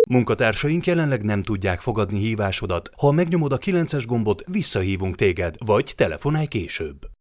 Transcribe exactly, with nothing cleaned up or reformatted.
Munkatársaink jelenleg nem tudják fogadni hívásodat. Ha megnyomod a kilences gombot, visszahívunk téged, vagy telefonálj később.